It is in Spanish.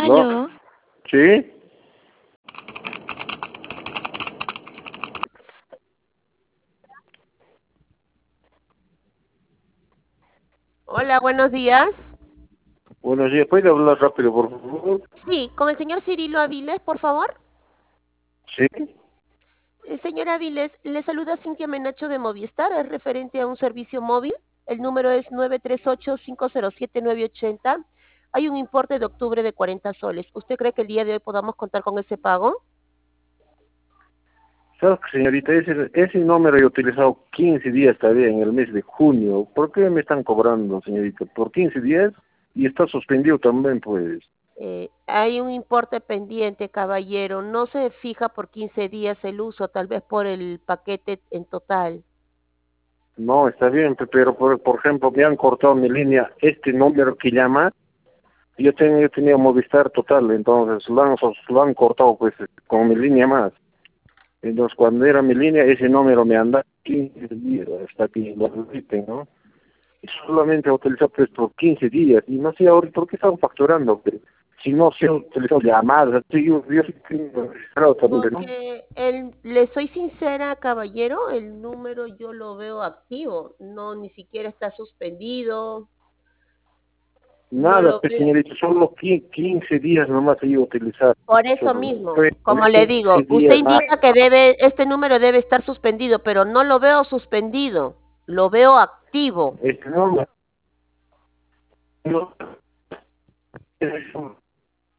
¿No? Aló, ¿Sí? Hola, buenos días. Buenos días. ¿Puede hablar rápido, por favor? Sí, con el señor Cirilo Aviles, por favor. ¿Sí? Señor Aviles, le saluda Cintia Menacho de Movistar, es referente a un servicio móvil. El número es 938-507-980. Hay un importe de octubre de 40 soles. ¿Usted cree que el día de hoy podamos contar con ese pago? ¿Sabes qué, señorita? Ese número he utilizado 15 días todavía en el mes de junio. ¿Por qué me están cobrando, señorita? ¿Por 15 días? Y está suspendido también, pues. Hay un importe pendiente, caballero. No se fija por 15 días el uso, tal vez por el paquete en total. No, está bien, pero por ejemplo, me han cortado mi línea. Este número que llama, yo tenía Movistar total, entonces lo han cortado pues con mi línea más. Entonces, cuando era mi línea, ese número me anda 15 días, hasta que lo repiten, ¿no? Y solamente he utilizado pues por 15 días, y no sé ahora por qué están facturando, pero si no se han utilizado llamadas, así yo sí tengo registrado también, ¿no? Porque le soy sincera, caballero, el número yo lo veo activo, no ni siquiera está suspendido, no Nada, lo pues veo. señorita, solo 15 días nomás he ido a utilizar. Por eso Solo, mismo, pues, como le 15 digo, usted días más. indica que este número debe estar suspendido, pero no lo veo suspendido, lo veo activo. Este, no, no,